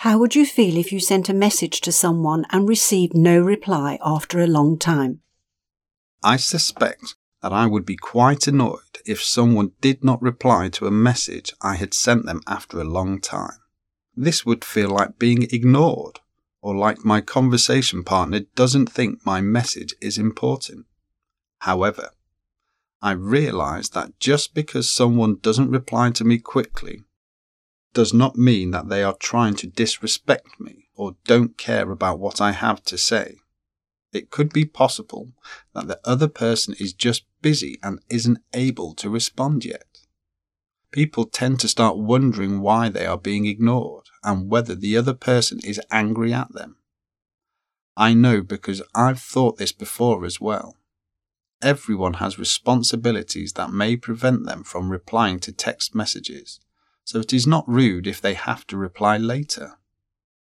How would you feel if you sent a message to someone and received no reply after a long time? I suspect that I would be quite annoyed if someone did not reply to a message I had sent them after a long time. This would feel like being ignored, or like my conversation partner doesn't think my message is important. However, I realise that just because someone doesn't reply to me quickly does not mean that they are trying to disrespect me or don't care about what I have to say. It could be possible that the other person is just busy and isn't able to respond yet. People tend to start wondering why they are being ignored and whether the other person is angry at them. I know because I've thought this before as well. Everyone has responsibilities that may prevent them from replying to text messages, so it is not rude if they have to reply later.